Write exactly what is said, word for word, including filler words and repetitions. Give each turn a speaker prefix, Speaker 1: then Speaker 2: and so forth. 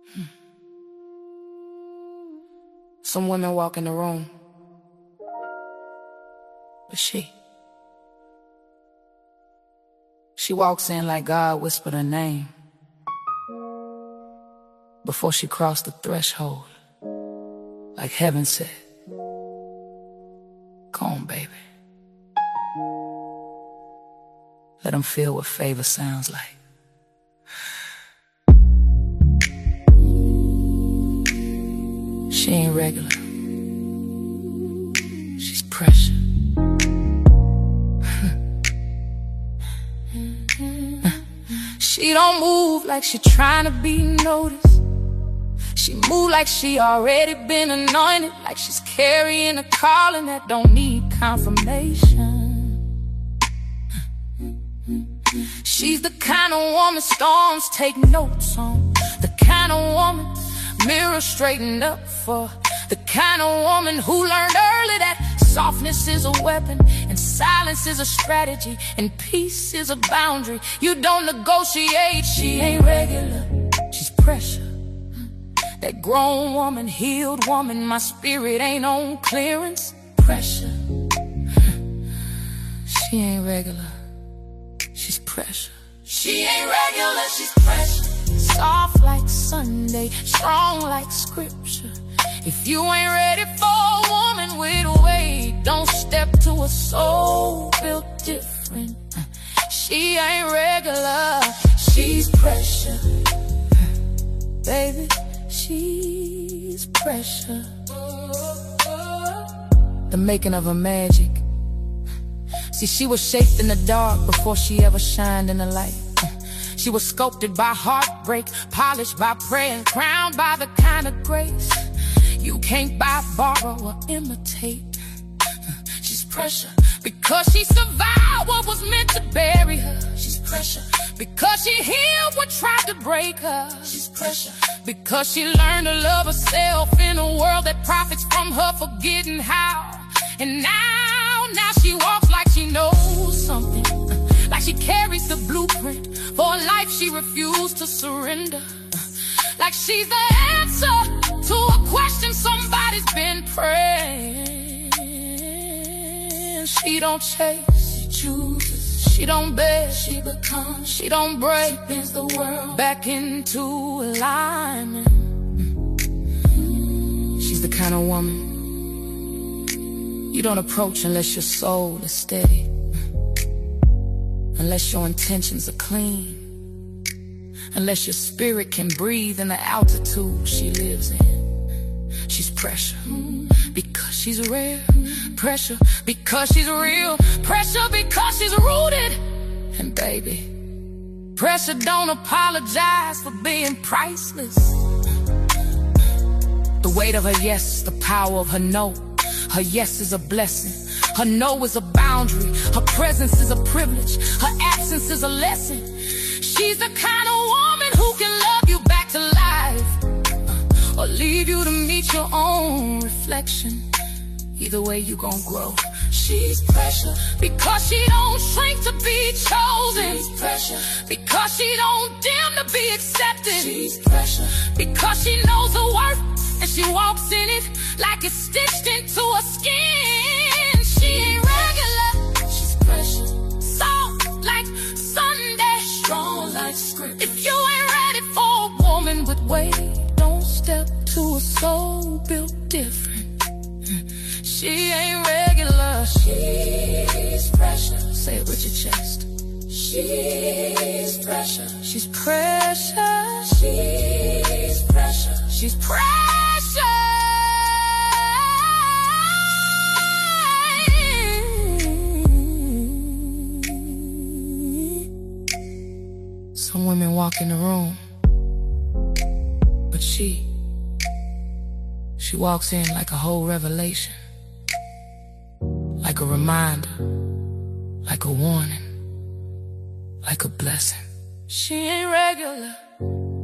Speaker 1: Some women walk in the room, but she, she walks in like God whispered her name before she crossed the threshold, like heaven said, "Come on, baby." Let them feel what favor sounds like. She ain't regular, she's pressure. She don't move like she trying to be noticed. She move like she already been anointed, like she's carrying a calling that don't need confirmation. She's the kind of woman storms take notes on, the kind of woman mirror straightened up for, the kind of woman who learned early that softness is a weapon and silence is a strategy and peace is a boundary. You don't negotiate. She ain't regular, she's pressure. That grown woman, healed woman, my spirit ain't on clearance. Pressure. She ain't regular, she's pressure. She ain't regular, she's pressure. Soft like Sunday, strong like scripture. If you ain't ready for a woman with weight, don't step to a soul built different. She ain't regular, she's pressure. Baby, she's pressure. The making of her magic. See, she was shaped in the dark before she ever shined in the light. She was sculpted by heartbreak, polished by prayer, and crowned by the kind of grace you can't buy, borrow, or imitate. She's pressure because she survived what was meant to bury her. She's pressure because she healed what tried to break her. She's pressure because she learned to love herself in a world that profits from her forgetting how. And now, now she walks like she knows something, like she carries the blueprint for a life she refused to surrender. Like she's the answer to a question somebody's been praying. She don't chase, she chooses. She don't beg, she becomes. She don't break, she bends the world back into alignment. She's the kind of woman you don't approach unless your soul is steady, unless your intentions are clean, unless your spirit can breathe in the altitude she lives in. She's pressure because she's rare, pressure because she's real, pressure because she's rooted. And baby, pressure don't apologize for being priceless. The weight of her yes, the power of her no. Her yes is a blessing, her no is a boundary, her presence is a privilege, her absence is a lesson. She's the kind of woman who can love you back to life, or leave you to meet your own reflection. Either way you gon' grow. She's pressure because she don't shrink to be chosen. She's pressure because she don't dim to be accepted. She's pressure because she knows her worth and she walks in it like it's stitched into her skin. She ain't regular, she's pressure. Soft like Sunday, strong like script. If you ain't ready for a woman with weight, don't step to a soul built different. She ain't regular, she's pressure. Say it with your chest. She's pressure. She's pressure. She's pressure. She's pressure. Some women walk in the room, but she, she walks in like a whole revelation. Like a reminder, like a warning, like a blessing. She ain't regular,